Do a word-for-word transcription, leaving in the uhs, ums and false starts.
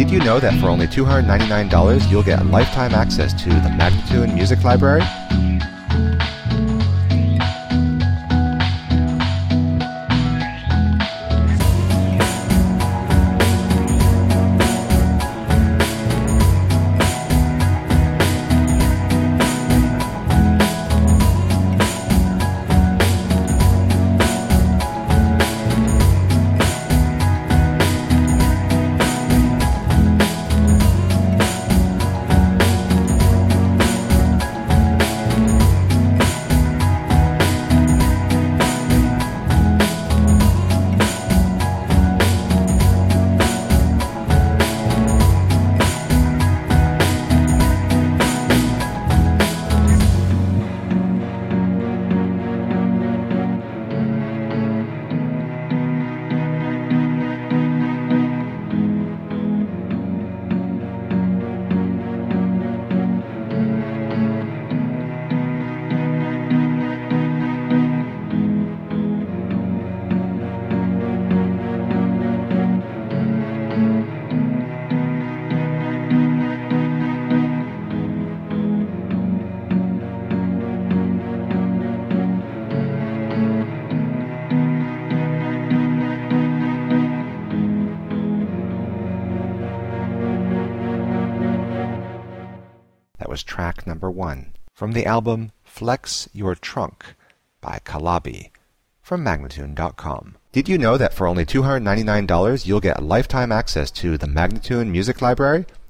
Did you know that for only two hundred ninety-nine dollars you'll get lifetime access to the Magnatune Music Library? That was track number one from the album Flex Your Trunk by Calabi from Magnatune dot com. Did you know that for only two hundred ninety-nine dollars you'll get lifetime access to the Magnatune Music Library?